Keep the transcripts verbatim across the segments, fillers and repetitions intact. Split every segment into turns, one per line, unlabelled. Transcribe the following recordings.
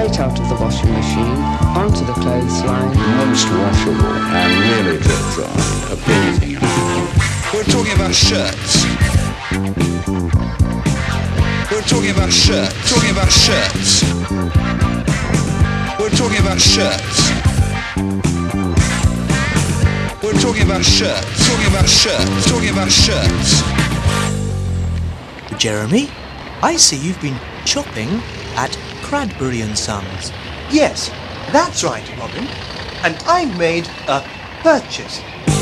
straight out of the washing machine, onto the clothesline.
Most washable and really drip dry. A big thing.
We're talking about shirts. We're talking about shirts. Talking about shirts. We're talking about shirts. We're talking about shirts. Talking about shirts. Talking about shirts.
Jeremy, I see you've been shopping at Cradbury and Sons.
Yes, that's right, Robin. And I made a purchase.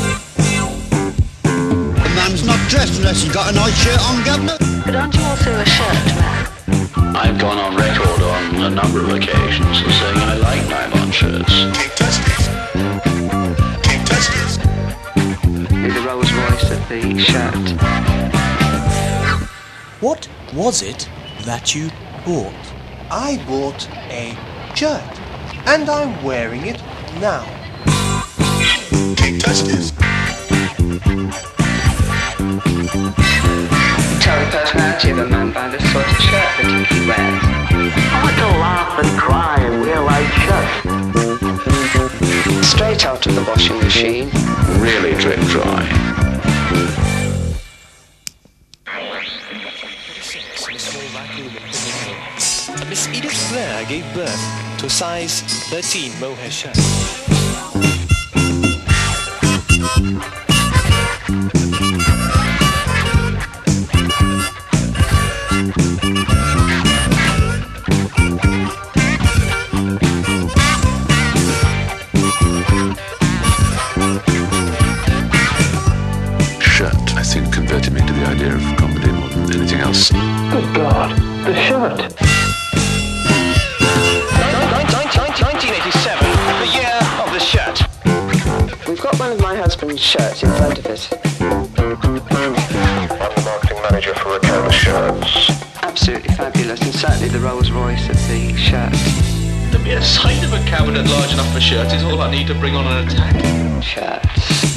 A man's not dressed unless he's got a nice shirt on, Governor.
But aren't you also a shirt man?
I've gone on record on a number of occasions as saying I like nylon shirts.
Can't touch this. Can't touch this.
With the Rolls Royce of the shirt.
What was it that you bought?
I bought a shirt, and I'm wearing it now.
Can't touch this.
Tell the personality of a man by the sort of shirt that he wears.
I like to laugh and cry and wear like shirts.
Straight out of the washing machine.
Really drip dry.
Miss Edith Blair gave birth to size thirteen mohair shirt.
Shirt, I think, converted me to the idea of comedy more than anything else.
Good God, the shirt.
nineteen eighty-seven, the year of the shirt.
We've got one of my husband's shirts in front of us.
I'm the marketing manager for Riccardo Shirts.
Absolutely fabulous, and certainly the Rolls Royce of the shirt.
The mere sight of a cabinet large enough for shirts is all I need to bring on an attack.
Shirts.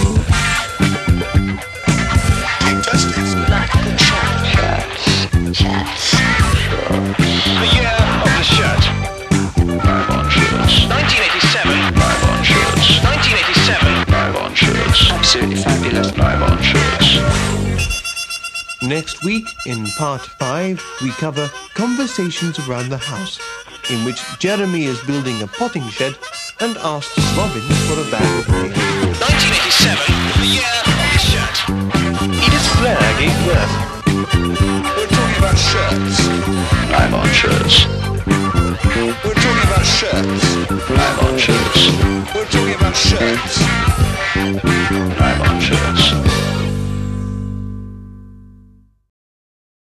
Can't touch this.
Like a good shirt.
Shirts. Shirts.
The year of the shirt.
Nylon shirts.
nineteen eighty-seven.
Nylon shirts.
nineteen eighty-seven.
Nylon shirts.
Absolutely fabulous.
Nylon shirts.
Next week, in part five, we cover Conversations Around the House, in which Jeremy is building a potting shed and asks Robin for a bag of hay.
nineteen eighty-seven, the year of the shirt. Edith Blair gave birth.
We're talking about shirts.
Nylon shirts.
We're talking about shirts.
Nylon shirts.
We're talking about shirts.